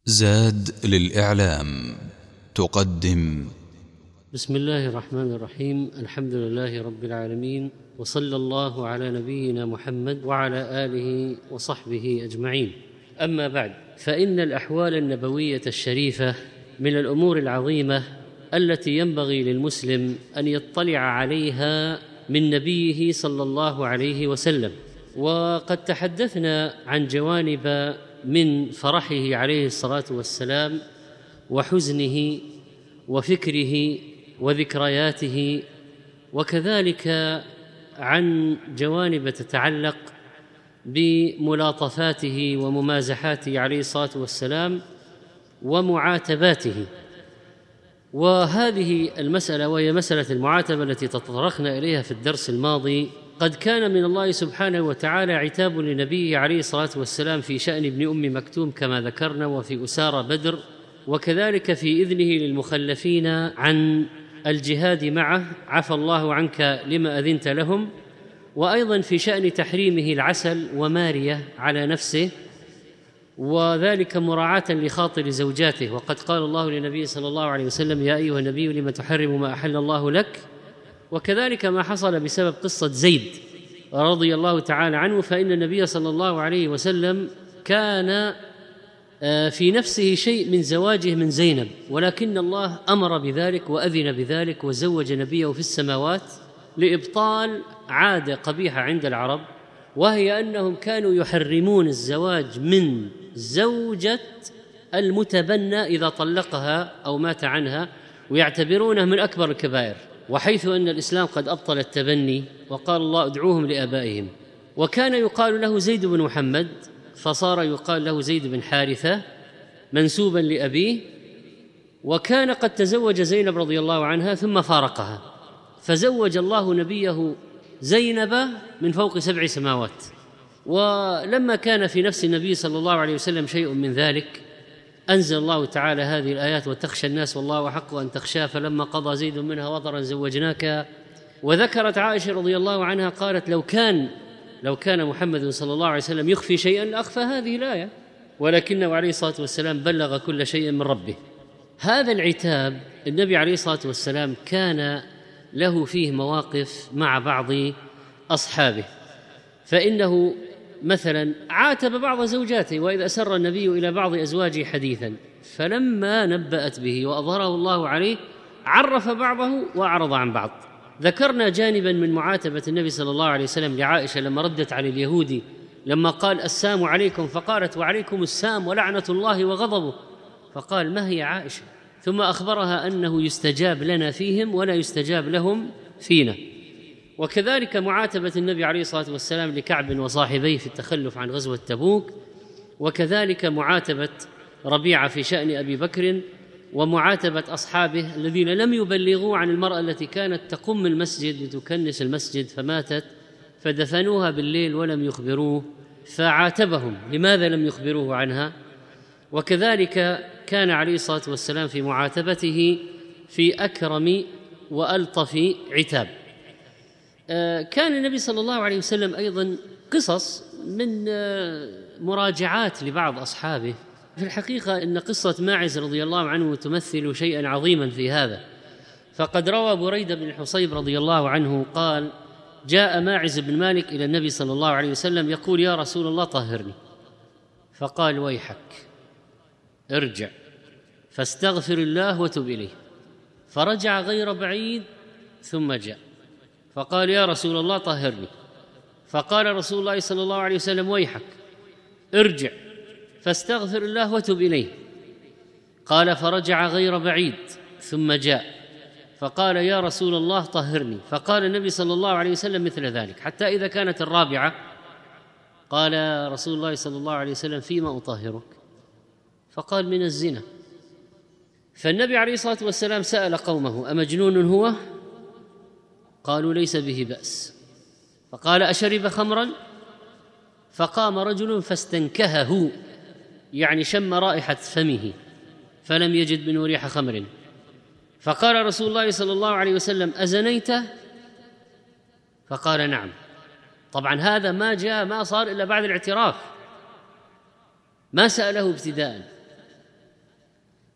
زاد للإعلام تقدم. بسم الله الرحمن الرحيم. الحمد لله رب العالمين، وصلى الله على نبينا محمد وعلى آله وصحبه أجمعين. أما بعد، فإن الأحوال النبوية الشريفة من الأمور العظيمة التي ينبغي للمسلم أن يطلع عليها من نبيه صلى الله عليه وسلم. وقد تحدثنا عن جوانب من فرحه عليه الصلاة والسلام وحزنه وفكره وذكرياته، وكذلك عن جوانب تتعلق بملاطفاته وممازحاته عليه الصلاة والسلام ومعاتباته. وهذه المسألة، وهي مسألة المعاتبة التي تطرقنا إليها في الدرس الماضي، قد كان من الله سبحانه وتعالى عتاب لنبيه عليه الصلاة والسلام في شأن ابن أم مكتوم كما ذكرنا، وفي أسارى بدر، وكذلك في إذنه للمخلفين عن الجهاد معه، عفى الله عنك لما أذنت لهم، وأيضا في شأن تحريمه العسل ومارية على نفسه، وذلك مراعاة لخاطر زوجاته. وقد قال الله للنبي صلى الله عليه وسلم: يا أيها النبي لم تحرم ما أحل الله لك. وكذلك ما حصل بسبب قصة زيد رضي الله تعالى عنه، فإن النبي صلى الله عليه وسلم كان في نفسه شيء من زواجه من زينب، ولكن الله أمر بذلك وأذن بذلك وزوج نبيه في السماوات لإبطال عادة قبيحة عند العرب، وهي أنهم كانوا يحرمون الزواج من زوجة المتبنى إذا طلقها أو مات عنها، ويعتبرونه من أكبر الكبائر، وحيث أن الإسلام قد أبطل التبني وقال الله: ادعوهم لآبائهم. وكان يقال له زيد بن محمد، فصار يقال له زيد بن حارثة منسوبا لأبيه. وكان قد تزوج زينب رضي الله عنها ثم فارقها، فزوج الله نبيه زينب من فوق 7 سماوات. ولما كان في نفس النبي صلى الله عليه وسلم شيء من ذلك، أنزل الله تعالى هذه الآيات: وتخشى الناس والله أحق أن تخشاه فلما قضى زيد منها وطرا زوجناك. وذكرت عائشة رضي الله عنها قالت: لو كان محمد صلى الله عليه وسلم يخفي شيئا لأخفى هذه الآية، ولكنه عليه الصلاة والسلام بلغ كل شيء من ربه. هذا العتاب النبي عليه الصلاة والسلام كان له فيه مواقف مع بعض أصحابه، فإنه مثلا عاتب بعض زوجاته: وإذا أسر النبي إلى بعض أزواجه حديثا فلما نبأت به وأظهره الله عليه عرف بعضه وأعرض عن بعض. ذكرنا جانبا من معاتبة النبي صلى الله عليه وسلم لعائشة لما ردت على اليهودي لما قال: السام عليكم، فقالت: وعليكم السام ولعنة الله وغضبه. فقال: ما هي عائشة؟ ثم أخبرها أنه يستجاب لنا فيهم ولا يستجاب لهم فينا. وكذلك معاتبة النبي عليه الصلاة والسلام لكعب وصاحبيه في التخلف عن غزوة تبوك، وكذلك معاتبة ربيعة في شأن أبي بكر، ومعاتبة أصحابه الذين لم يبلغوا عن المرأة التي كانت تقم المسجد لتكنس المسجد فماتت، فدفنوها بالليل ولم يخبروه، فعاتبهم: لماذا لم يخبروه عنها؟ وكذلك كان عليه الصلاة والسلام في معاتبته في أكرم وألطف عتاب. كان النبي صلى الله عليه وسلم أيضا قصص من مراجعات لبعض أصحابه. في الحقيقة إن قصة ماعز رضي الله عنه تمثل شيئا عظيما في هذا، فقد روى بريدة بن الحصيب رضي الله عنه قال: جاء ماعز بن مالك إلى النبي صلى الله عليه وسلم يقول: يا رسول الله طهرني. فقال: ويحك، ارجع فاستغفر الله وتب إليه. فرجع غير بعيد ثم جاء فقال: يا رسول الله طهرني. فقال رسول الله صلى الله عليه وسلم: ويحك، ارجع فاستغفر الله وتب إليه. قال: فرجع غير بعيد ثم جاء فقال: يا رسول الله طهرني. فقال النبي صلى الله عليه وسلم مثل ذلك، حتى إذا كانت الرابعة قال رسول الله صلى الله عليه وسلم: فيما أطهرك؟ فقال: من الزنا. فالنبي عليه الصلاة والسلام سأل قومه: أمجنون هو؟ قالوا: ليس به بأس. فقال: أشرب خمرا؟ فقام رجل فاستنكهه، يعني شم رائحة فمه فلم يجد منه ريح خمر. فقال رسول الله صلى الله عليه وسلم: أزنيت؟ فقال: نعم. طبعا هذا ما صار إلا بعد الاعتراف، ما سأله ابتداء.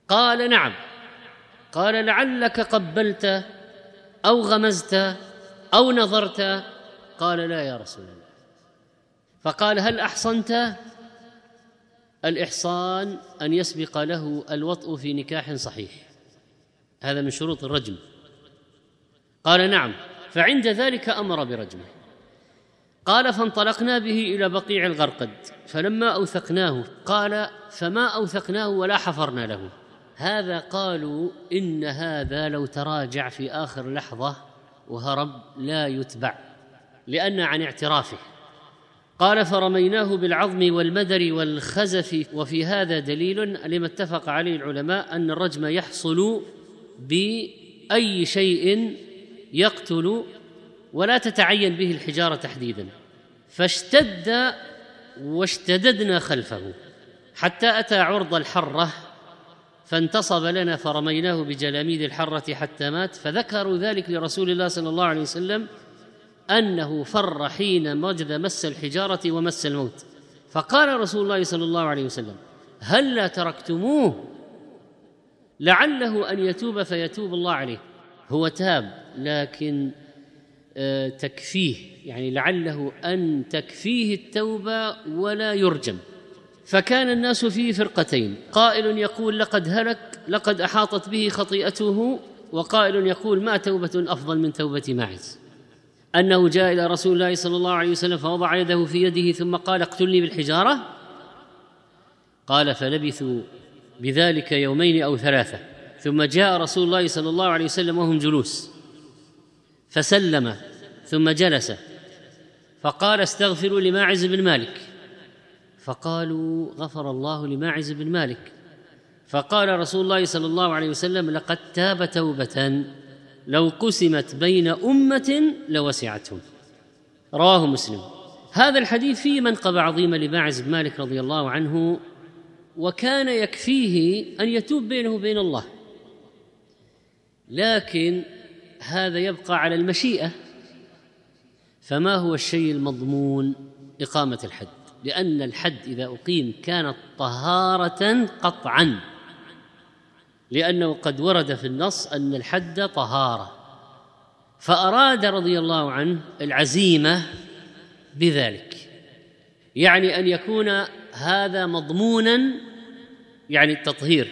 قال نعم. قال لعلك قبلت أو غمزت أو نظرت؟ قال لا يا رسول الله. فقال هل أحصنت؟ الإحصان أن يسبق له الوطء في نكاح صحيح، هذا من شروط الرجم. قال نعم. فعند ذلك أمر برجمه. قال فانطلقنا به إلى بقيع الغرقد فلما أوثقناه، قال فما أوثقناه ولا حفرنا له. هذا قالوا إن هذا لو تراجع في آخر لحظة وهرب لا يتبع، لأن عن اعترافه. قال فرميناه بالعظم والمدر والخزف. وفي هذا دليل لما اتفق عليه العلماء أن الرجم يحصل بأي شيء يقتل ولا تتعين به الحجارة تحديدا. فاشتد واشتددنا خلفه حتى أتى عرض الحرة فانتصب لنا فرميناه بجلاميد الحرة حتى مات. فذكروا ذلك لرسول الله صلى الله عليه وسلم أنه فر حين وجد مس الحجارة ومس الموت. فقال رسول الله صلى الله عليه وسلم هلا تركتموه لعله أن يتوب فيتوب الله عليه. هو تاب لكن تكفيه، يعني لعله أن تكفيه التوبة ولا يرجم. فكان الناس فيه فرقتين، قائل يقول لقد هلك لقد أحاطت به خطيئته، وقائل يقول ما توبة أفضل من توبة ماعز. أنه جاء إلى رسول الله صلى الله عليه وسلم فوضع يده في يده ثم قال اقتلني بالحجارة. قال فلبثوا بذلك يومين أو ثلاثة، ثم جاء رسول الله صلى الله عليه وسلم وهم جلوس فسلم ثم جلس فقال استغفروا لماعز بن مالك. فقالوا غفر الله لماعز بن مالك. فقال رسول الله صلى الله عليه وسلم لقد تاب توبة لو قسمت بين أمة لوسعتهم. رواه مسلم. هذا الحديث فيه منقبة عظيمة لماعز بن مالك رضي الله عنه، وكان يكفيه أن يتوب بينه وبين الله، لكن هذا يبقى على المشيئة. فما هو الشيء المضمون؟ إقامة الحد، لأن الحد إذا أقيم كانت طهارة قطعاً، لأنه قد ورد في النص أن الحد طهارة. فأراد رضي الله عنه العزيمة بذلك، يعني أن يكون هذا مضموناً، يعني التطهير،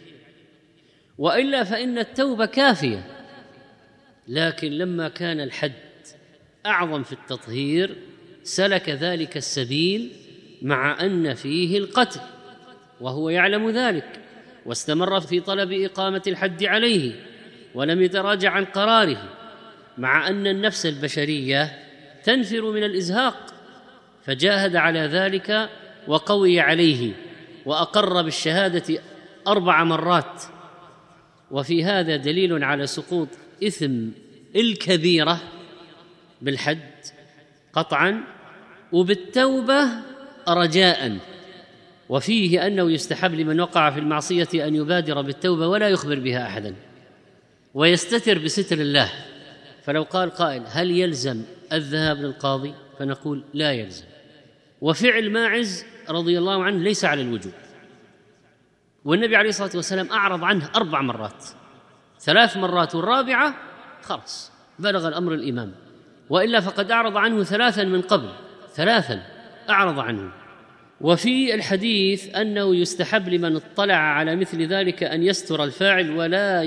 وإلا فإن التوبة كافية. لكن لما كان الحد أعظم في التطهير سلك ذلك السبيل مع أن فيه القتل وهو يعلم ذلك، واستمر في طلب إقامة الحد عليه ولم يتراجع عن قراره، مع أن النفس البشرية تنفر من الإزهاق، فجاهد على ذلك وقوي عليه وأقر بالشهادة 4 مرات. وفي هذا دليل على سقوط إثم الكبيرة بالحد قطعاً، وبالتوبة رجاءً. وفيه أنه يستحب لمن وقع في المعصية أن يبادر بالتوبة ولا يخبر بها أحداً ويستتر بستر الله. فلو قال قائل هل يلزم الذهاب للقاضي؟ فنقول لا يلزم. وفعل ماعز رضي الله عنه ليس على الوجوب، والنبي عليه الصلاة والسلام أعرض عنه 4 مرات، 3 مرات والرابعة خلاص بلغ الأمر الإمام، وإلا فقد أعرض عنه 3 من قبل، 3 أعرض عنه. وفي الحديث أنه يستحب لمن اطلع على مثل ذلك أن يستر الفاعل ولا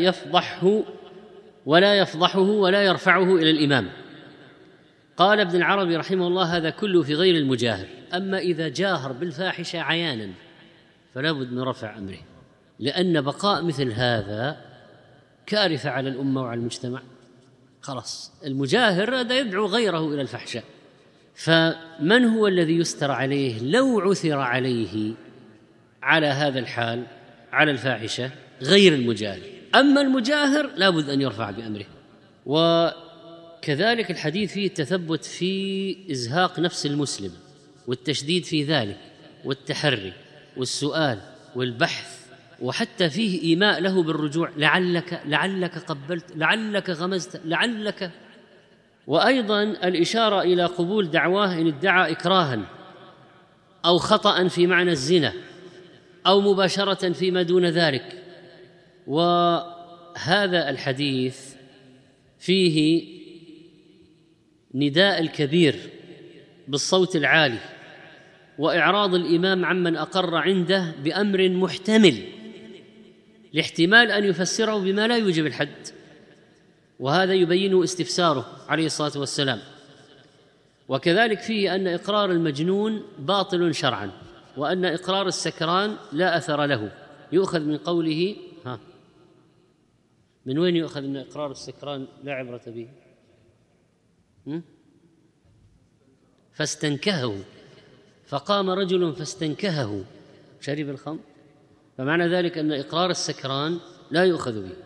يفضحه ولا يرفعه إلى الإمام. قال ابن العربي رحمه الله هذا كله في غير المجاهر، أما إذا جاهر بالفاحشة عيانا فلا بد من رفع أمره، لأن بقاء مثل هذا كارثة على الأمة وعلى المجتمع. خلاص المجاهر هذا يدعو غيره إلى الفحشاء. فمن هو الذي يستر عليه لو عثر عليه على هذا الحال على الفاحشة؟ غير المجاهر. أما المجاهر لا بد أن يرفع بأمره. وكذلك الحديث فيه التثبت في إزهاق نفس المسلم والتشديد في ذلك والتحري والسؤال والبحث، وحتى فيه إيماء له بالرجوع، لعلك قبلت، لعلك غمزت، لعلك. وأيضا الإشارة إلى قبول دعواه إن ادعى إكراها أو خطأ في معنى الزنا أو مباشرة فيما دون ذلك، وهذا الحديث فيه نداء الكبير بالصوت العالي وإعراض الإمام عمن أقر عنده بأمر محتمل لاحتمال أن يفسره بما لا يوجب الحد، وهذا يبين استفساره عليه الصلاة والسلام. وكذلك فيه أن إقرار المجنون باطل شرعا، وأن إقرار السكران لا أثر له. يؤخذ من قوله من وين يؤخذ أن إقرار السكران لا عبرة به؟ فاستنكهه، فقام رجل فاستنكهه شرب الخمر، فمعنى ذلك أن إقرار السكران لا يؤخذ به.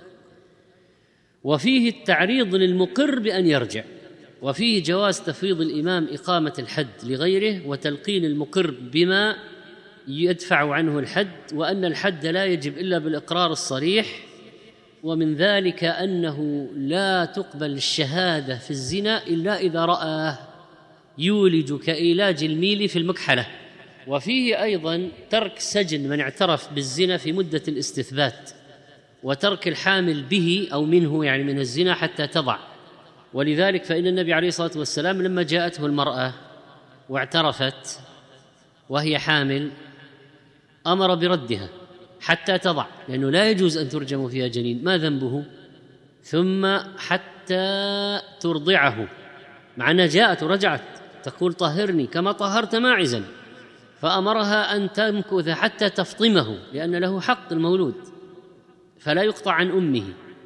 وفيه التعريض للمقر بأن يرجع، وفيه جواز تفويض الإمام إقامة الحد لغيره وتلقين المقر بما يدفع عنه الحد، وأن الحد لا يجب إلا بالإقرار الصريح. ومن ذلك أنه لا تقبل الشهادة في الزنا إلا إذا رآه يولج كإيلاج الميل في المكحلة. وفيه أيضا ترك سجن من اعترف بالزنا في مدة الاستثبات، وترك الحامل به أو منه يعني من الزنا حتى تضع. ولذلك فإن النبي عليه الصلاة والسلام لما جاءته المرأة واعترفت وهي حامل أمر بردها حتى تضع، لأنه لا يجوز أن ترجم فيها جنين، ما ذنبه؟ ثم حتى ترضعه، مع أنها جاءت ورجعت تقول طهرني كما طهرت ماعزا، فأمرها أن تمكث حتى تفطمه، لأن له حق المولود فلا يقطع عن أمه.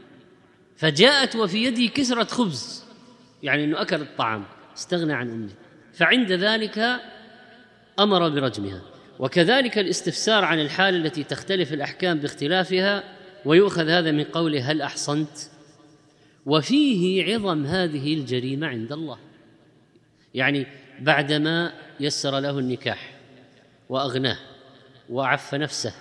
فجاءت وفي يده كسرة خبز، يعني أنه أكل الطعام استغنى عن أمه، فعند ذلك أمر برجمها. وكذلك الاستفسار عن الحال التي تختلف الأحكام باختلافها، ويؤخذ هذا من قوله هل أحصنت؟ وفيه عظم هذه الجريمة عند الله، يعني بعدما يسر له النكاح وأغناه وعف نفسه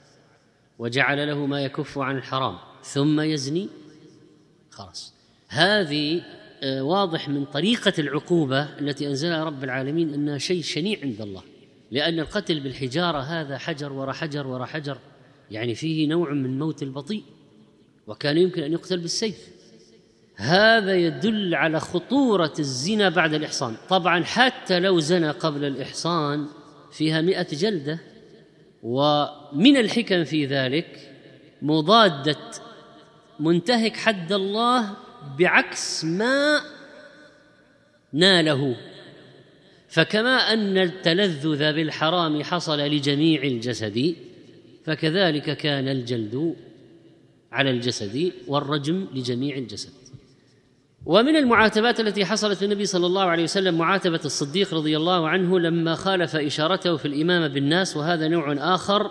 وجعل له ما يكف عن الحرام ثم يزني، خلاص هذه واضح من طريقة العقوبة التي أنزلها رب العالمين أنها شيء شنيع عند الله، لأن القتل بالحجارة هذا حجر وراء حجر وراء حجر، يعني فيه نوع من موت البطيء، وكان يمكن أن يقتل بالسيف. هذا يدل على خطورة الزنا بعد الإحصان. طبعا حتى لو زنى قبل الإحصان فيها 100 جلدة. ومن الحكم في ذلك مضادة منتهك حد الله بعكس ما ناله. فكما أن التلذذ بالحرام حصل لجميع الجسد، فكذلك كان الجلد على الجسد والرجم لجميع الجسد. ومن المعاتبات التي حصلت للنبي صلى الله عليه وسلم معاتبة الصديق رضي الله عنه لما خالف إشارته في الإمامة بالناس، وهذا نوع آخر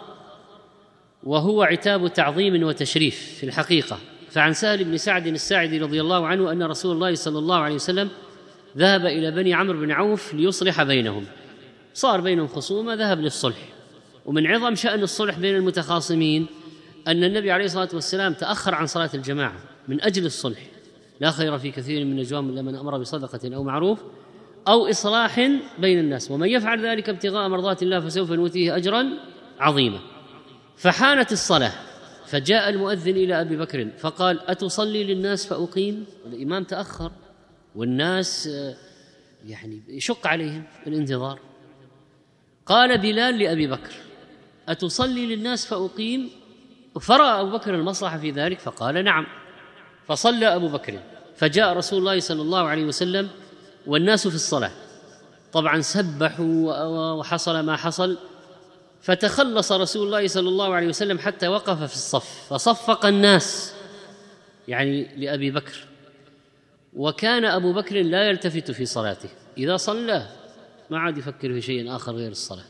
وهو عتاب تعظيم وتشريف في الحقيقة. فعن سهل بن سعد الساعدي رضي الله عنه أن رسول الله صلى الله عليه وسلم ذهب إلى بني عمرو بن عوف ليصلح بينهم، صار بينهم خصومة، ذهب للصلح. ومن عظم شأن الصلح بين المتخاصمين أن النبي عليه الصلاة والسلام تأخر عن صلاة الجماعة من أجل الصلح. لا خير في كثير من نجواهم إلا من أمر بصدقة أو معروف أو إصلاح بين الناس، ومن يفعل ذلك ابتغاء مرضات الله فسوف نؤتيه أجرا عظيما. فحانت الصلاة، فجاء المؤذن إلى أبي بكر فقال أتصلي للناس فأقيم؟ الإمام تأخر والناس يعني يشق عليهم الانتظار. قال بلال لأبي بكر أتصلي للناس فأقيم؟ فرأى أبو بكر المصلحة في ذلك فقال نعم، فصلى أبو بكر. فجاء رسول الله صلى الله عليه وسلم والناس في الصلاة، طبعا سبحوا وحصل ما حصل، فتخلص رسول الله صلى الله عليه وسلم حتى وقف في الصف فصفق الناس يعني لأبي بكر. وكان أبو بكر لا يلتفت في صلاته، إذا صلى ما عاد يفكر في شيء آخر غير الصلاة.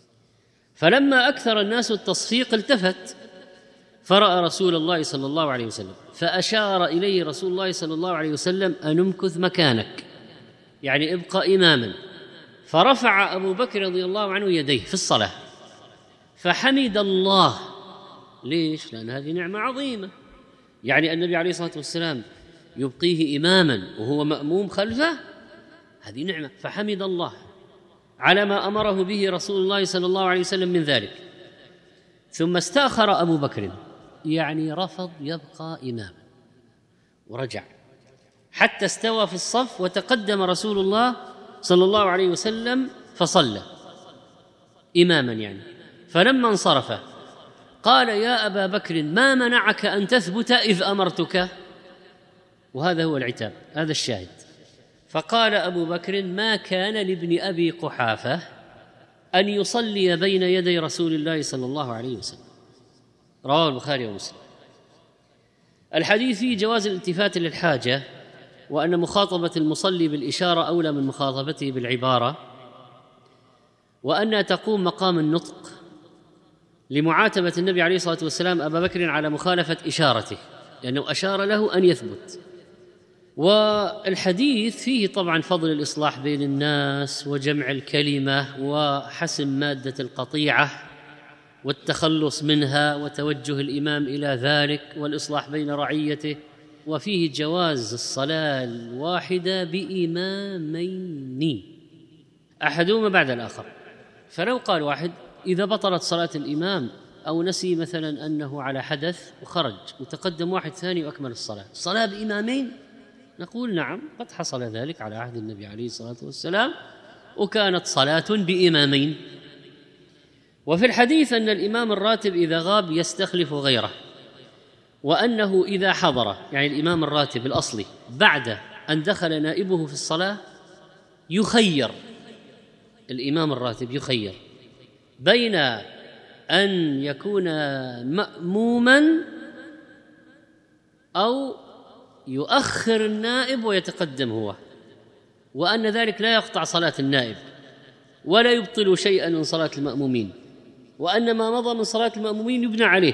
فلما أكثر الناس التصفيق التفت فرأى رسول الله صلى الله عليه وسلم، فأشار إليه رسول الله صلى الله عليه وسلم أن امكث مكانك، يعني ابقى إماما. فرفع أبو بكر رضي الله عنه يديه في الصلاة فحمد الله. ليش؟ لأن هذه نعمة عظيمة، يعني النبي عليه الصلاة والسلام يبقيه إماما وهو مأموم خلفه، هذه نعمة. فحمد الله على ما أمره به رسول الله صلى الله عليه وسلم من ذلك. ثم استأخر أبو بكر يعني رفض يبقى إماما ورجع حتى استوى في الصف، وتقدم رسول الله صلى الله عليه وسلم فصلى إماما يعني. فلما انصرف قال: يا أبا بكر ما منعك أن تثبت إذ أمرتك؟ وهذا هو العتاب، هذا الشاهد. فقال أبو بكر: ما كان لابن أبي قحافة أن يصلي بين يدي رسول الله صلى الله عليه وسلم. رواه البخاري ومسلم. الحديث فيه جواز الالتفات للحاجة، وأن مخاطبة المصلي بالإشارة أولى من مخاطبته بالعبارة، وأنها تقوم مقام النطق لمعاتبة النبي عليه الصلاة والسلام أبا بكر على مخالفة إشارته، لأنه أشار له أن يثبت. والحديث فيه طبعا فضل الإصلاح بين الناس وجمع الكلمة وحسم مادة القطيعة والتخلص منها وتوجه الإمام إلى ذلك والإصلاح بين رعيته. وفيه جواز الصلاة الواحدة بإمامين أحدهما بعد الآخر. فلو قال واحد: إذا بطلت صلاة الإمام أو نسي مثلا أنه على حدث وخرج وتقدم واحد ثاني وأكمل الصلاة بإمامين، نقول: نعم، قد حصل ذلك على عهد النبي عليه الصلاة والسلام، وكانت صلاة بإمامين. وفي الحديث أن الإمام الراتب إذا غاب يستخلف غيره، وأنه إذا حضر، يعني الإمام الراتب الأصلي، بعد أن دخل نائبه في الصلاة يخير، الإمام الراتب يخير بين أن يكون مأموما أو يؤخر النائب ويتقدم هو، وأن ذلك لا يقطع صلاة النائب ولا يبطل شيئا من صلاة المأمومين، وأن ما مضى من صلاة المأمومين يبنى عليه.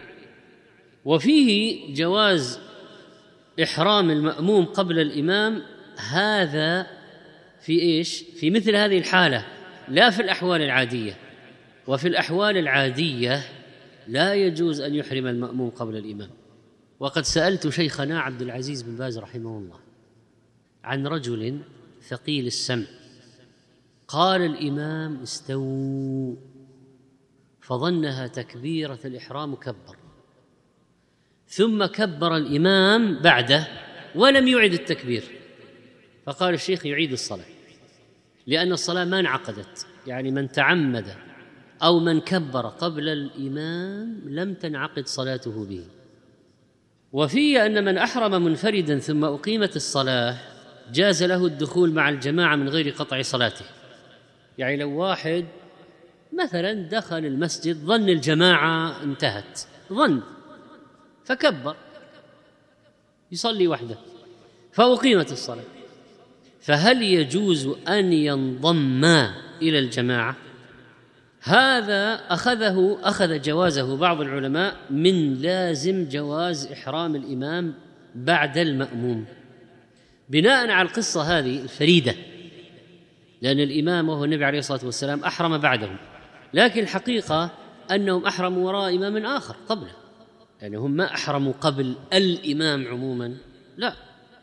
وفيه جواز إحرام المأموم قبل الإمام، هذا في إيش؟ في مثل هذه الحالة، لا في الأحوال العادية. وفي الأحوال العادية لا يجوز أن يحرم المأموم قبل الإمام. وقد سألت شيخنا عبد العزيز بن باز رحمه الله عن رجل ثقيل السمع قال: الإمام استووا، فظنها تكبيرة الإحرام كبر، ثم كبر الإمام بعده ولم يعد التكبير، فقال الشيخ: يعيد الصلاة، لأن الصلاة ما انعقدت، يعني من تعمد أو من كبر قبل الإمام لم تنعقد صلاته به. وفيه أن من أحرم منفردا ثم أقيمت الصلاة جاز له الدخول مع الجماعة من غير قطع صلاته. يعني لو واحد مثلا دخل المسجد ظن الجماعة انتهت، ظن فكبر يصلي وحده فأقيمت الصلاة، فهل يجوز أن ينضم إلى الجماعة؟ هذا أخذ جوازه بعض العلماء من لازم جواز إحرام الإمام بعد المأموم، بناء على القصة هذه الفريدة، لأن الإمام وهو النبي عليه الصلاة والسلام أحرم بعدهم، لكن الحقيقة أنهم أحرموا وراء إمام آخر قبله، يعني هم ما أحرموا قبل الإمام عموما، لا،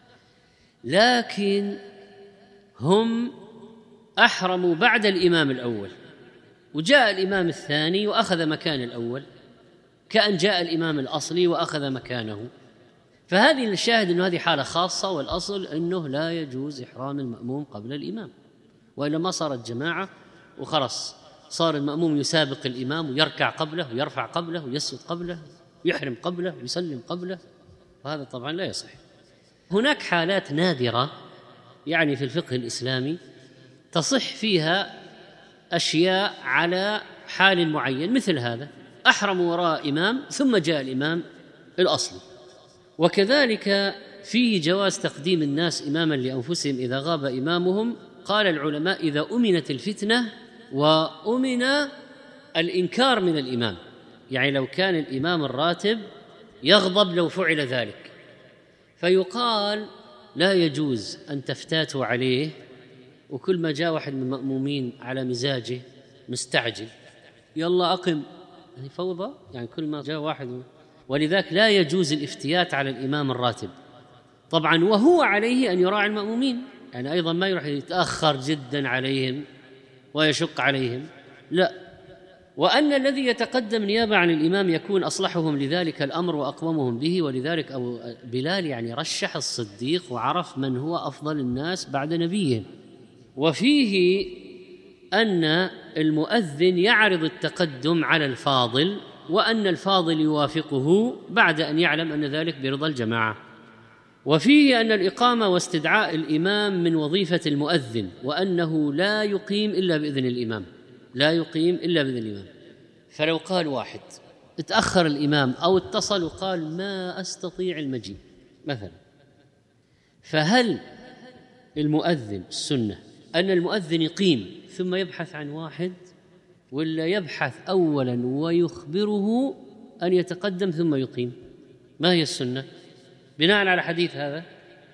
لكن هم أحرموا بعد الإمام الأول، وجاء الإمام الثاني وأخذ مكان الأول، كأن جاء الإمام الأصلي وأخذ مكانه. فهذه الشاهد أنه هذه حالة خاصة، والأصل أنه لا يجوز إحرام المأموم قبل الإمام، وإلا ما صارت جماعة وخلص صار المأموم يسابق الإمام ويركع قبله ويرفع قبله ويسجد قبله ويحرم قبله ويسلم قبله، وهذا طبعا لا يصح. هناك حالات نادرة يعني في الفقه الإسلامي تصح فيها أشياء على حال معين، مثل هذا أحرم وراء إمام ثم جاء الإمام الأصلي. وكذلك فيه جواز تقديم الناس إماما لأنفسهم إذا غاب إمامهم. قال العلماء: إذا أمنت الفتنة وأمن الإنكار من الإمام، يعني لو كان الإمام الراتب يغضب لو فعل ذلك، فيقال لا يجوز أن تفتاتوا عليه، وكل ما جاء واحد من المأمومين على مزاجه مستعجل يلا أقم، يعني فوضى، يعني كل ما جاء واحد. ولذلك لا يجوز الافتيات على الإمام الراتب طبعا، وهو عليه أن يراعي المأمومين، يعني أيضا ما يروح يتأخر جدا عليهم ويشق عليهم، لا، وأن الذي يتقدم نيابة عن الإمام يكون أصلحهم لذلك الأمر وأقومهم به، ولذلك أبو بلال يعني رشح الصديق وعرف من هو أفضل الناس بعد نبيهم. وفيه أن المؤذن يعرض التقدم على الفاضل، وأن الفاضل يوافقه بعد أن يعلم أن ذلك برضا الجماعة. وفيه أن الإقامة واستدعاء الإمام من وظيفة المؤذن، وأنه لا يقيم إلا بإذن الإمام، لا يقيم إلا بإذن الإمام. فلو قال واحد اتأخر الإمام أو اتصل وقال ما أستطيع المجيء مثلا، فهل المؤذن السنة أن المؤذن يقيم ثم يبحث عن واحد، ولا يبحث أولا ويخبره أن يتقدم ثم يقيم؟ ما هي السنة بناء على حديث هذا؟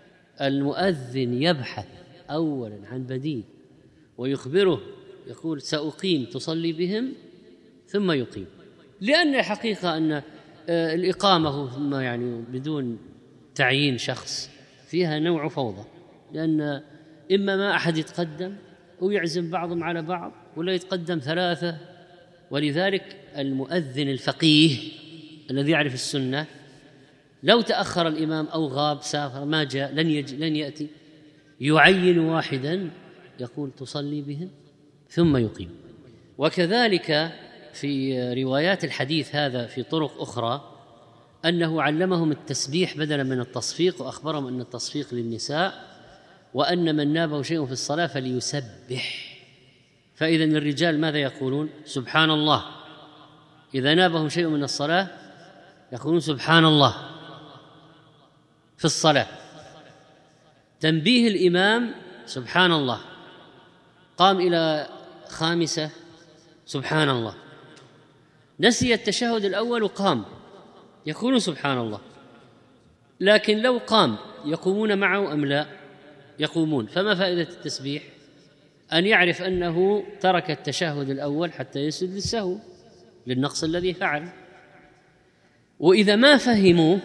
المؤذن يبحث أولا عن بديل ويخبره، يقول سأقيم تصلي بهم ثم يقيم، لأن الحقيقة أن الإقامة ثم يعني بدون تعيين شخص فيها نوع فوضى، لأن إما ما أحد يتقدم أو يعزم بعضهم على بعض، ولا يتقدم ثلاثة. ولذلك المؤذن الفقيه الذي يعرف السنة لو تأخر الإمام أو غاب سافر ما جاء لن يأتي، يعين واحدا يقول تصلي بهم ثم يقيم. وكذلك في روايات الحديث هذا في طرق أخرى أنه علمهم التسبيح بدلا من التصفيق، وأخبرهم أن التصفيق للنساء، وأن من نابه شيء في الصلاة فليسبح. فإذا الرجال ماذا يقولون؟ سبحان الله. إذا نابهم شيء من الصلاة يقولون سبحان الله في الصلاة. تنبيه الإمام سبحان الله، قام إلى خامسة سبحان الله، نسي التشهد الأول وقام يقولون سبحان الله. لكن لو قام يقومون معه أم لا؟ يقومون. فما فائدة التسبيح؟ أن يعرف أنه ترك التشهد الأول حتى يسجد للسهو للنقص الذي فعل. وإذا ما فهموا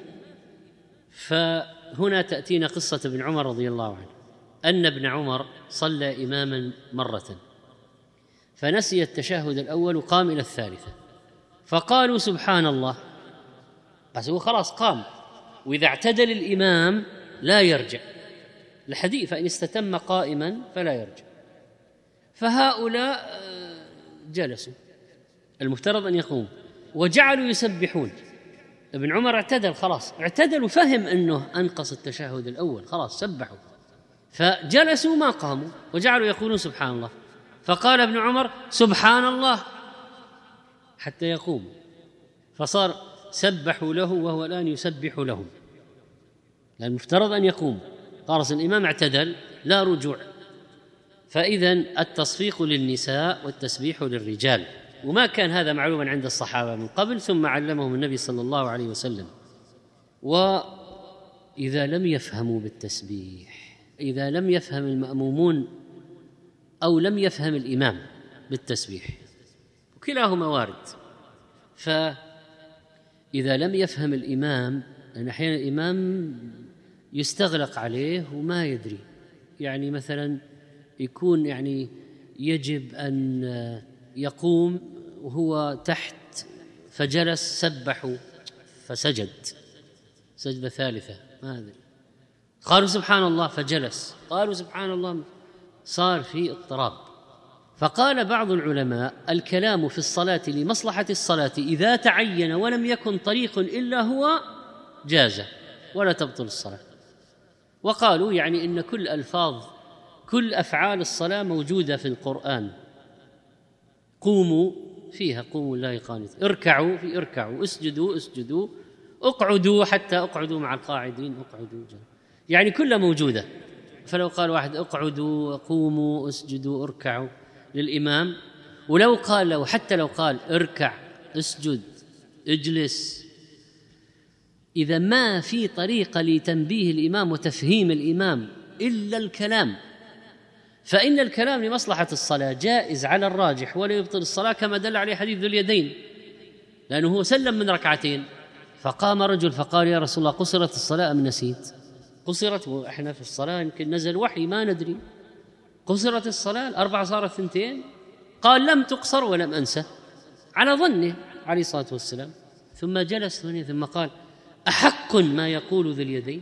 فهنا تأتينا قصة ابن عمر رضي الله عنه، أن ابن عمر صلى إماما مرة فنسي التشهد الأول وقام إلى الثالثة، فقالوا سبحان الله، بس هو خلاص قام، وإذا اعتدل الإمام لا يرجع الحديث، فإن استتم قائما فلا يرجع. فهؤلاء جلسوا، المفترض أن يقوم، وجعلوا يسبحون. ابن عمر اعتدل، خلاص اعتدل وفهم أنه أنقص التشهد الأول، خلاص سبحوا، فجلسوا ما قاموا وجعلوا يقولون سبحان الله. فقال ابن عمر سبحان الله حتى يقوم، فصار سبحوا له وهو الآن يسبح لهم، لأن المفترض أن يقوم، خلاص الإمام اعتدل لا رجوع. فإذن التصفيق للنساء والتسبيح للرجال، وما كان هذا معلوما عند الصحابة من قبل، ثم علمهم النبي صلى الله عليه وسلم. وإذا لم يفهموا بالتسبيح، إذا لم يفهم المأمومون أو لم يفهم الإمام بالتسبيح، وكلاهما وارد، فإذا لم يفهم الإمام، لأن أحيانا الإمام يستغلق عليه وما يدري، يعني مثلا يكون يعني يجب أن يقوم وهو تحت فجلس، سبحوا فسجد سجدة ثالثة ما أدري، قالوا سبحان الله فجلس، قالوا سبحان الله، صار في اضطراب. فقال بعض العلماء الكلام في الصلاة لمصلحة الصلاة إذا تعين ولم يكن طريق إلا هو جاز ولا تبطل الصلاة. وقالوا يعني إن كل أفعال الصلاة موجودة في القرآن، قوموا فيها، قوموا لله قانتين، اركعوا في اركعوا، اسجدوا، اقعدوا حتى اقعدوا مع القاعدين، اقعدوا، يعني كلها موجودة. فلو قال واحد اقعدوا، قوموا، اسجدوا، اركعوا للإمام، ولو قال له حتى لو قال اركع، اسجد، اجلس، إذا ما في طريقة لتنبيه الإمام وتفهيم الإمام إلا الكلام، فإن الكلام لمصلحة الصلاة جائز على الراجح ولا يبطل الصلاة، كما دل عليه حديث ذو اليدين، لأنه هو سلم من ركعتين فقام رجل فقال يا رسول الله قصرت الصلاة أم نسيت؟ قصرت، وإحنا في الصلاة يمكن نزل وحي ما ندري، قصرت الصلاة، 4 صارت 2، قال لم تقصر ولم أنسى، على ظنه عليه الصلاة والسلام، ثم جلس ثم قال: أحق ما يقول ذو اليدين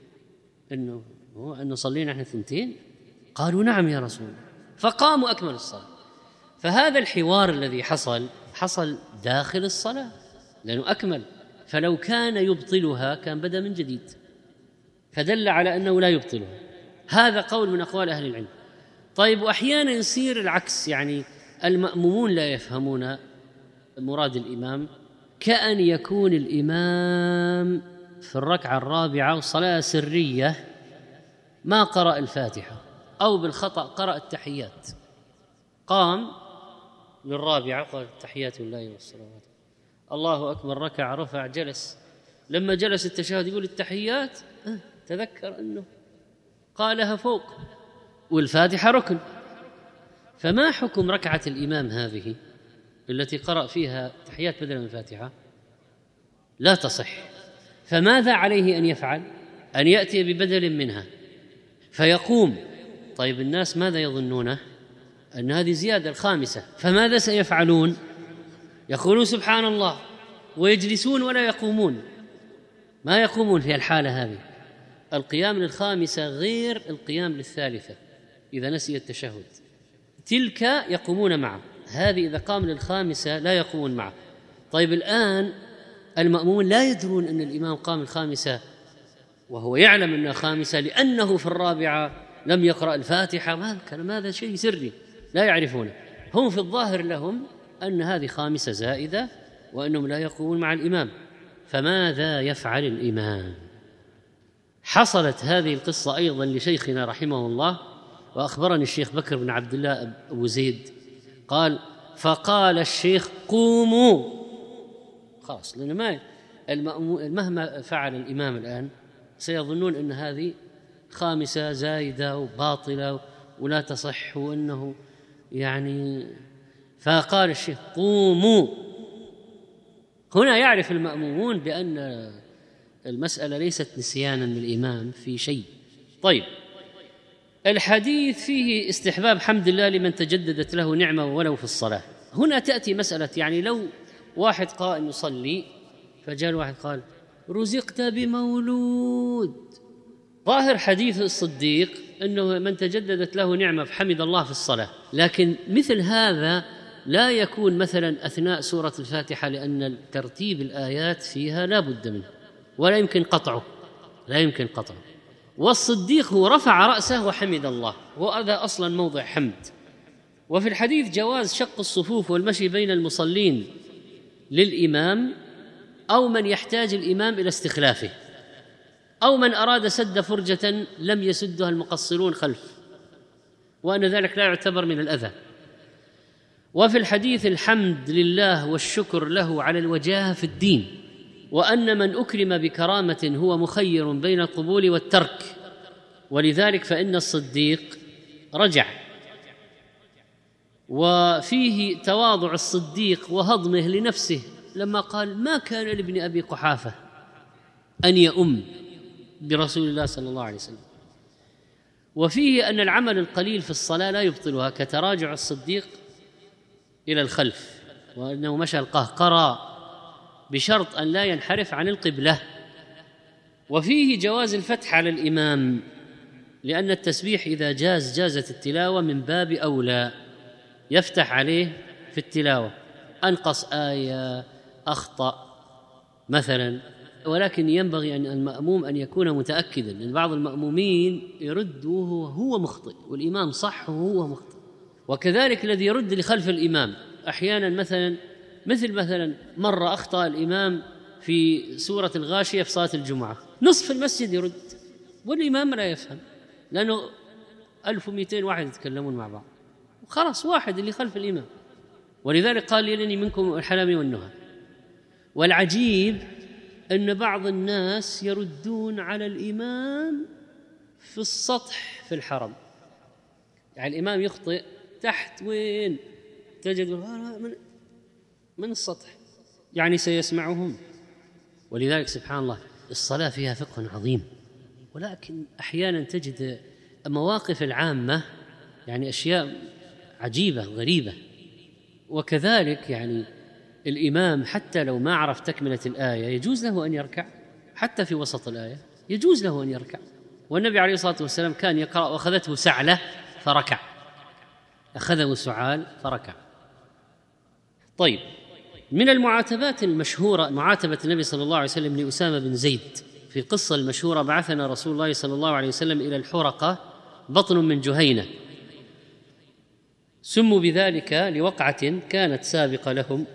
أنه صلينا احنا 2؟ قالوا: نعم يا رسول الله. فقاموا أكمل الصلاة. فهذا الحوار الذي حصل داخل الصلاة لأنه أكمل، فلو كان يبطلها كان بدأ من جديد، فدل على أنه لا يبطلها. هذا قول من أقوال أهل العلم. طيب، وأحيانا يصير العكس، يعني المأمومون لا يفهمون مراد الإمام، كأن يكون الإمام في الركعة الرابعة وصلاة سرية ما قرأ الفاتحة أو بالخطأ قرأ التحيات، قام للرابعة قال: التحيات لله والصلوات، الله أكبر، ركع، رفع، جلس. لما جلس التشهد يقول التحيات، تذكر أنه قالها فوق، والفاتحة ركن. فما حكم ركعة الإمام هذه التي قرأ فيها تحيات بدلا من الفاتحة؟ لا تصح. فماذا عليه أن يفعل؟ أن يأتي ببدل منها فيقوم. طيب، الناس ماذا يظنونه؟ أن هذه زيادة الخامسة، فماذا سيفعلون؟ يقولون سبحان الله ويجلسون ولا يقومون، ما يقومون في الحالة هذه. القيام للخامسة غير القيام للثالثة إذا نسي التشهد، تلك يقومون معه، هذه إذا قام للخامسة لا يقومون معه. طيب، الآن المأمومون لا يدرون أن الإمام قام الخامسة وهو يعلم أنها خامسة لأنه في الرابعة لم يقرأ الفاتحة، هذا شيء سري لا يعرفونه. هم في الظاهر لهم أن هذه خامسة زائدة وأنهم لا يقومون مع الإمام، فماذا يفعل الإمام؟ حصلت هذه القصة أيضا لشيخنا رحمه الله، وأخبرني الشيخ بكر بن عبد الله أبو زيد قال: فقال الشيخ: قوموا. خلاص، لأن مهما فعل الإمام الآن سيظنون أن هذه خامسة زائدة وباطلة ولا تصح، وأنه يعني. فقال الشيخ: قوموا. هنا يعرف المأمومون بأن المسألة ليست نسيانا من الإمام في شيء. طيب، الحديث فيه استحباب حمد الله لمن تجددت له نعمة ولو في الصلاة. هنا تأتي مسألة، يعني لو واحد قائم يصلي فجاء واحد قال: رزقت بمولود. ظاهر حديث الصديق أنه من تجددت له نعمة فحمد الله في الصلاة، لكن مثل هذا لا يكون مثلا أثناء سورة الفاتحة، لأن ترتيب الآيات فيها لا بد منه ولا يمكن قطعه، والصديق هو رفع رأسه وحمد الله، وهذا أصلا موضع حمد. وفي الحديث جواز شق الصفوف والمشي بين المصلين للإمام أو من يحتاج الإمام إلى استخلافه، أو من أراد سد فرجة لم يسدها المقصرون خلف، وأن ذلك لا يعتبر من الأذى. وفي الحديث الحمد لله والشكر له على الوجاهة في الدين، وأن من أكرم بكرامة هو مخير بين القبول والترك، ولذلك فإن الصديق رجع. وفيه تواضع الصديق وهضمه لنفسه لما قال: ما كان لابن أبي قحافة أن يؤم برسول الله صلى الله عليه وسلم. وفيه أن العمل القليل في الصلاة لا يبطلها، كتراجع الصديق إلى الخلف، وأنه مشى القهقرى بشرط أن لا ينحرف عن القبلة. وفيه جواز الفتح على الإمام، لأن التسبيح إذا جازت التلاوة من باب أولى، يفتح عليه في التلاوة، أنقص آية، أخطأ مثلا. ولكن ينبغي أن المأموم أن يكون متأكدا، لأن بعض المأمومين يرد وهو مخطئ، والإمام صح وهو مخطئ. وكذلك الذي يرد لخلف الإمام أحيانا، مثلا مرة أخطأ الإمام في سورة الغاشية في صلاة الجمعة، نصف المسجد يرد والإمام لا يفهم، لأنه 1200 واحد يتكلمون مع بعض، وخلاص واحد اللي خلف الإمام. ولذلك قال: ليلني منكم الحلم والنهى. والعجيب أن بعض الناس يردون على الإمام في السطح في الحرم، يعني الإمام يخطئ تحت وين تجد من السطح، يعني سيسمعهم. ولذلك سبحان الله الصلاة فيها فقه عظيم، ولكن أحيانا تجد مواقف العامة يعني أشياء عجيبة غريبة. وكذلك يعني الإمام حتى لو ما عرف تكملة الآية يجوز له أن يركع، حتى في وسط الآية يجوز له أن يركع. والنبي عليه الصلاة والسلام كان يقرأ وأخذته سعلة فركع، أخذه سعال فركع. طيب، من المعاتبات المشهورة معاتبة النبي صلى الله عليه وسلم لأسامة بن زيد في قصة المشهورة: بعثنا رسول الله صلى الله عليه وسلم إلى الحرقة، بطن من جهينة، سموا بذلك لوقعة كانت سابقة لهم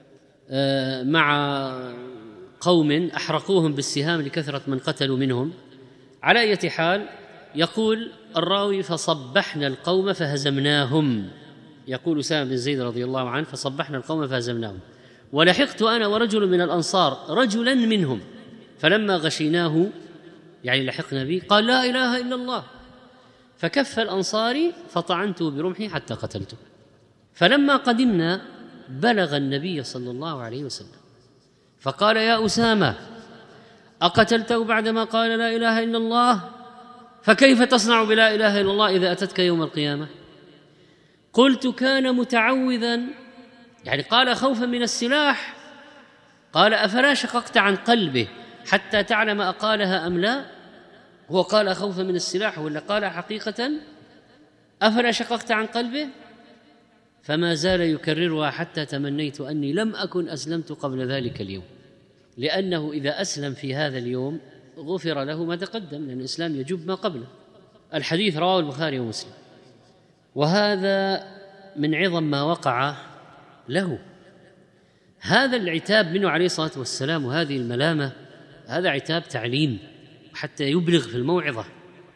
مع قوم أحرقوهم بالسهام لكثرة من قتلوا منهم. على أي حال، يقول الراوي: فصبحنا القوم فهزمناهم. يقول أسامة بن زيد رضي الله عنه: فصبحنا القوم فهزمناهم، ولحقت أنا ورجل من الأنصار رجلا منهم، فلما غشيناه يعني لحقنا به قال: لا إله إلا الله، فكف الأنصاري فطعنته برمحي حتى قتلته. فلما قدمنا بلغ النبي صلى الله عليه وسلم فقال: يا أسامة، أقتلته بعدما قال لا إله إلا الله؟ فكيف تصنع بلا إله إلا الله إذا أتتك يوم القيامة؟ قلت: كان متعوذا، يعني قال خوفا من السلاح. قال: أفلا شققت عن قلبه حتى تعلم أقالها أم لا؟ هو قال خوفا من السلاح ولا قال حقيقة؟ أفلا شققت عن قلبه؟ فما زال يكررها حتى تمنيت أني لم أكن أسلمت قبل ذلك اليوم، لأنه إذا أسلم في هذا اليوم غفر له ما تقدم، لأن الإسلام يجب ما قبله. الحديث رواه البخاري ومسلم. وهذا من عظم ما وقع له. هذا العتاب منه عليه الصلاة والسلام وهذه الملامة، هذا عتاب تعليم حتى يبلغ في الموعظة،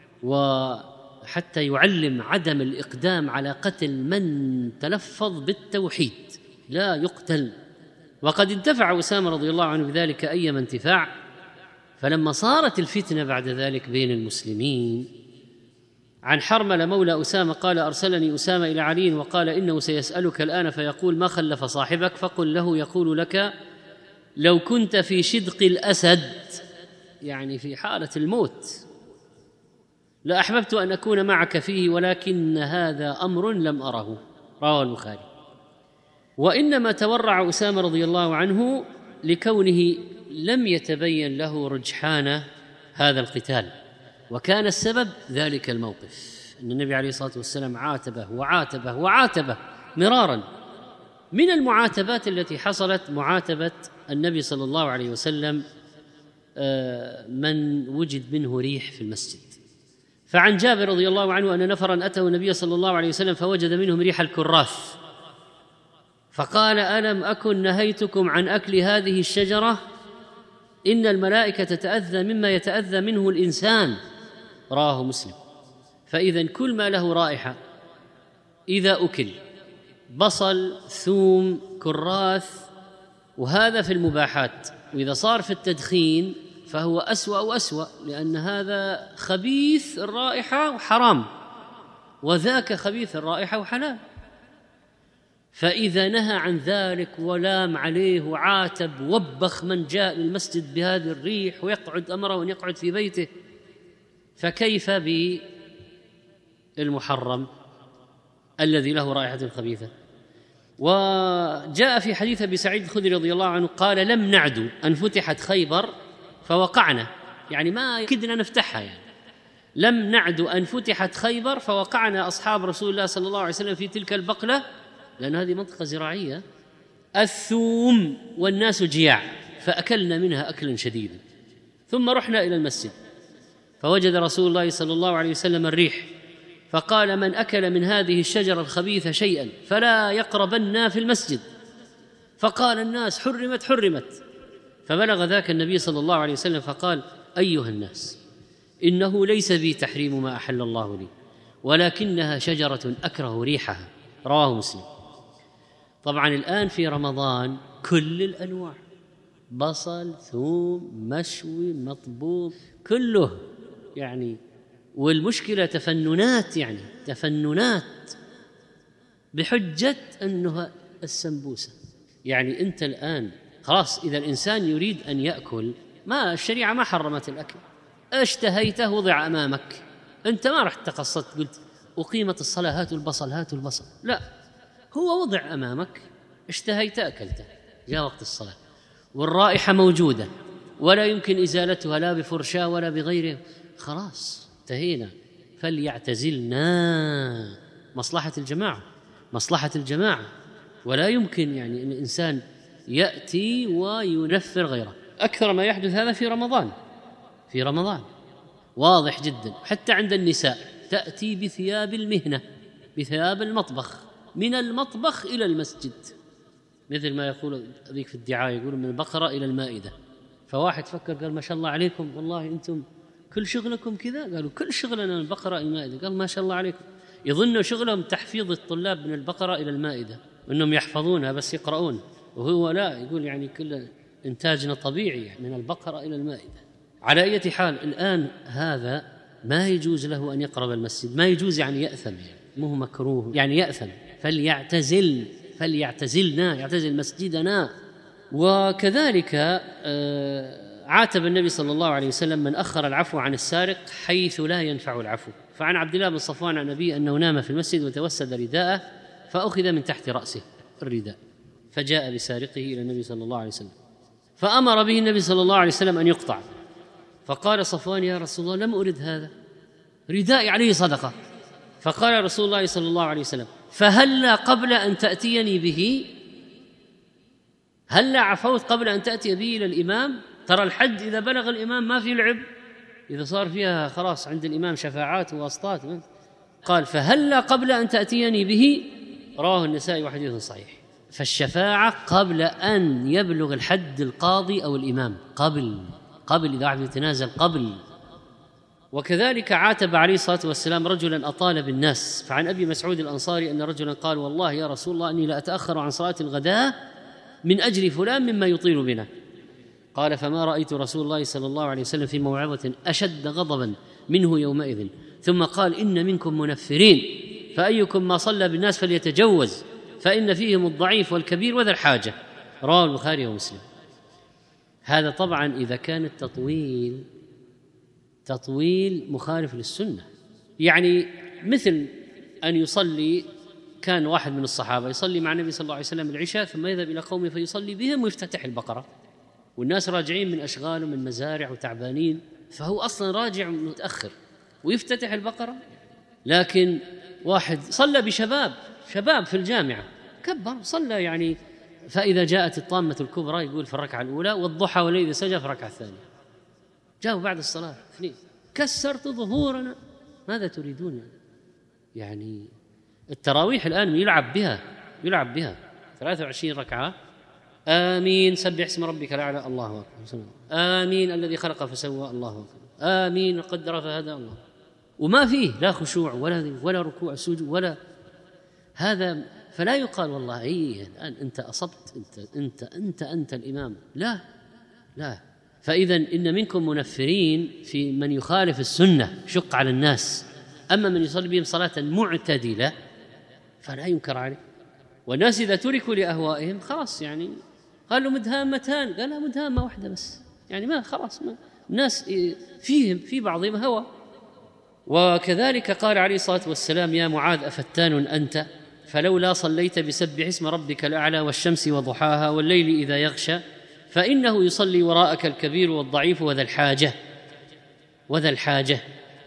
وحتى يعلم عدم الإقدام على قتل من تلفظ بالتوحيد، لا يقتل. وقد انتفع أسامة رضي الله عنه بذلك أيما انتفاع. فلما صارت الفتنة بعد ذلك بين المسلمين، عن حرملة مولى أسامة قال: أرسلني أسامة إلى علي وقال: إنه سيسألك الآن فيقول: ما خلف صاحبك؟ فقل له يقول لك: لو كنت في شدق الأسد، يعني في حالة الموت، لأحببت أن أكون معك فيه، ولكن هذا أمر لم أره. رواه البخاري. وإنما تورع أسامة رضي الله عنه لكونه لم يتبين له رجحان هذا القتال، وكان السبب ذلك الموقف، أن النبي عليه الصلاة والسلام عاتبه وعاتبه وعاتبه مرارا. من المعاتبات التي حصلت معاتبة النبي صلى الله عليه وسلم من وجد منه ريح في المسجد. فعن جابر رضي الله عنه أن نفرا أتوا النبي صلى الله عليه وسلم فوجد منهم ريح الكراث، فقال: ألم أكن نهيتكم عن أكل هذه الشجرة؟ إن الملائكة تتأذى مما يتأذى منه الإنسان. رواه مسلم. فإذا كل ما له رائحة إذا أكل، بصل، ثوم، كراث، وهذا في المباحات، وإذا صار في التدخين فهو أسوأ وأسوأ، لأن هذا خبيث الرائحة وحرام، وذاك خبيث الرائحة وحلال. فإذا نهى عن ذلك ولام عليه وعاتب وبخ من جاء للمسجد بهذه الريح ويقعد، أمره أن يقعد في بيته، فكيف بالمحرم الذي له رائحة خبيثة؟ وجاء في حديث أبي سعيد الخدري رضي الله عنه قال: لم نعد أن فتحت خيبر فوقعنا، يعني ما كدنا نفتحها، يعني لم نعد أن فتحت خيبر فوقعنا أصحاب رسول الله صلى الله عليه وسلم في تلك البقلة، لأن هذه منطقة زراعية، الثوم والناس جياع، فأكلنا منها أكلا شديدا. ثم رحنا إلى المسجد فوجد رسول الله صلى الله عليه وسلم الريح، فقال: من أكل من هذه الشجرة الخبيثة شيئا فلا يقربن في المسجد. فقال الناس: حرمت حرمت. فبلغ ذاك النبي صلى الله عليه وسلم فقال: أيها الناس، إنه ليس بي تحريم ما أحل الله لي، ولكنها شجرة أكره ريحها. رواه مسلم. طبعا الآن في رمضان كل الأنواع، بصل، ثوم، مشوي، مطبوخ، كله يعني، والمشكلة تفننات، يعني تفننات بحجة أنه السمبوسة. يعني أنت الآن خلاص، إذا الإنسان يريد أن يأكل، ما الشريعة ما حرمت الأكل، اشتهيته وضع أمامك، أنت ما رحت تقصدت قلت أقيمت الصلاة هاتوا البصل هاتوا البصل، لا، هو وضع أمامك، اشتهيت أكلته، جاء وقت الصلاة والرائحة موجودة ولا يمكن إزالتها لا بفرشاة ولا بغيره، خلاص انتهينا. فليعتزلنا، مصلحة الجماعة، مصلحة الجماعة. ولا يمكن يعني أن الإنسان يأتي وينفر غيره. أكثر ما يحدث هذا في رمضان، في رمضان واضح جدا. حتى عند النساء تأتي بثياب المهنة، بثياب المطبخ، من المطبخ إلى المسجد، مثل ما يقول أبيك في الدعاية، يقول من البقرة إلى المائدة. فواحد فكر قال ما شاء الله عليكم، والله أنتم كل شغلكم كذا؟ قالوا كل شغلنا من البقرة إلى المائدة. قال ما شاء الله عليكم. يظنوا شغلهم تحفيظ الطلاب من البقرة إلى المائدة، وأنهم يحفظونها بس يقرؤون، وهو لا، يقول يعني كل إنتاجنا طبيعي يعني من البقرة إلى المائدة. على أي حال الآن هذا ما يجوز له أن يقرب المسجد، ما يجوز يعني يأثم، يعني مو مكروه يعني يأثم. فليعتزلنا، يعتزل مسجدنا. وكذلك عاتب النبي صلى الله عليه وسلم من أخر العفو عن السارق حيث لا ينفع العفو. فعن عبد الله بن صفوان عن أبيه أنه نام في المسجد وتوسد رداءه فأخذ من تحت رأسه الرداء، فجاء بسارقه إلى النبي صلى الله عليه وسلم فأمر به النبي صلى الله عليه وسلم أن يقطع. فقال صفوان يا رسول الله لم أرد هذا، ردائي عليه صدقة. فقال رسول الله صلى الله عليه وسلم فهلا قبل أن تأتيني به، هلا عفوت قبل أن تأتي به إلى الإمام. ترى الحج إذا بلغ الإمام ما في لعب، إذا صار فيها خلاص عند الإمام شفاعات وواسطات. قال فهلا قبل أن تأتيني به، رواه النسائي وحديث صحيح. فالشفاعة قبل أن يبلغ الحد القاضي أو الإمام، قبل إذا واحد يتنازل قبل. وكذلك عاتب عليه الصلاة والسلام رجلا أطال بالناس. فعن أبي مسعود الأنصاري أن رجلا قال والله يا رسول الله إني لا أتأخر عن صلاة الغداء من أجل فلان مما يطيل بنا. قال فما رأيت رسول الله صلى الله عليه وسلم في موعظة أشد غضبا منه يومئذ. ثم قال إن منكم منفرين، فأيكم ما صلى بالناس فليتجوز، فإن فيهم الضعيف والكبير وذا الحاجة. رواه البخاري ومسلم. هذا طبعا إذا كان التطويل مخالف للسنة، يعني مثل أن يصلي، كان واحد من الصحابة يصلي مع النبي صلى الله عليه وسلم العشاء ثم يذهب إلى قومه فيصلي بهم ويفتتح البقرة، والناس راجعين من أشغال ومن مزارع وتعبانين، فهو أصلا راجع متأخر ويفتتح البقرة. لكن واحد صلى بشباب في الجامعة، كبر صلى يعني، فإذا جاءت الطامة الكبرى يقول في الركعة الأولى والضحى والليل إذا سجى في الركعة الثانية، جاءوا بعد الصلاة اثنين كسرت ظهورنا، ماذا تريدون؟ يعني التراويح الآن يلعب بها 23 ركعة. آمين سبح اسم ربك الأعلى الله أكبر، آمين الذي خلق فسوى الله أكبر، آمين قدر فهدى الله، وما فيه لا خشوع ولا ركوع سجود ولا هذا. فلا يقال والله الآن أنت أصبت، أنت الإمام، لا. فإذا إن منكم منفرين في من يخالف السنة شق على الناس، أما من يصلي بهم صلاة معتدلة فلا ينكر عليه. والناس إذا تركوا لأهوائهم خلاص، يعني قالوا مدهامتان، قال مدهامة واحدة بس، يعني ما خلاص، ما الناس فيهم في بعضهم هوى. وكذلك قال عليه الصلاة والسلام يا معاذ أفتان أنت فلولا صليت بسبح اسم ربك الأعلى والشمس وضحاها والليل إذا يغشى فإنه يصلي وراءك الكبير والضعيف وذا الحاجة.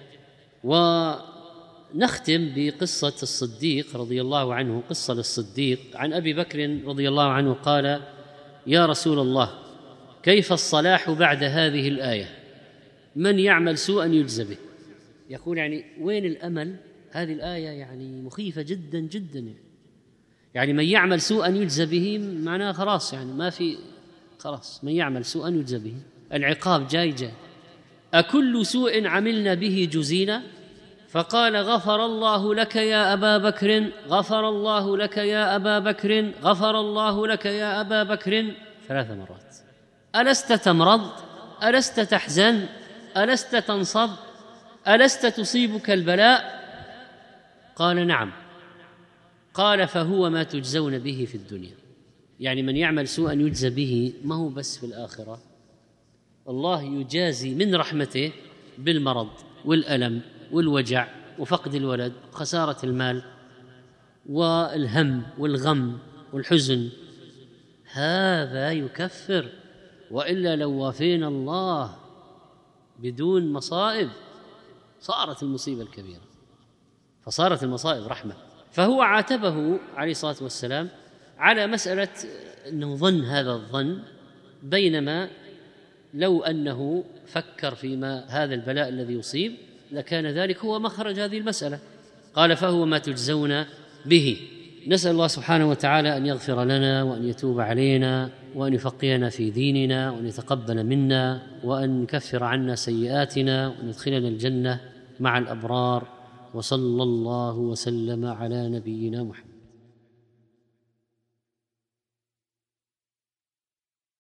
ونختم بقصة الصديق رضي الله عنه. قصة للصديق عن أبي بكر رضي الله عنه قال يا رسول الله كيف الصلاح بعد هذه الآية؟ من يعمل سوءا يجزى به. يقول يعني وين الأمل؟ هذه الآية يعني مخيفة جدا جدا، يعني من يعمل سوءا يجزى به معناه خلاص، يعني ما في خلاص، من يعمل سوءا يجزى به، العقاب جاي. أكل سوء عملنا به جزينا؟ فقال غفر الله لك يا أبا بكر، غفر الله لك يا أبا بكر، غفر الله لك يا أبا بكر 3 مرات. ألست تمرض؟ ألست تحزن؟ ألست تنصب؟ ألست تصيبك البلاء؟ قال نعم. قال فهو ما تجزون به في الدنيا. يعني من يعمل سوءا يجزى به، ما هو بس في الآخرة، الله يجازي من رحمته بالمرض والألم والوجع وفقد الولد وخسارة المال والهم والغم والحزن. هذا يكفر، وإلا لو وافينا الله بدون مصائب صارت المصيبة الكبيرة، فصارت المصائب رحمة. فهو عاتبه عليه الصلاة والسلام على مسألة أنه ظن هذا الظن، بينما لو أنه فكر فيما هذا البلاء الذي يصيب لكان ذلك هو مخرج هذه المسألة. قال فهو ما تجزون به. نسأل الله سبحانه وتعالى أن يغفر لنا وأن يتوب علينا وأن يفقهنا في ديننا وأن يتقبل منا وأن يكفر عنا سيئاتنا وأن يدخلنا الجنة مع الأبرار. وصلى الله وسلم على نبينا محمد.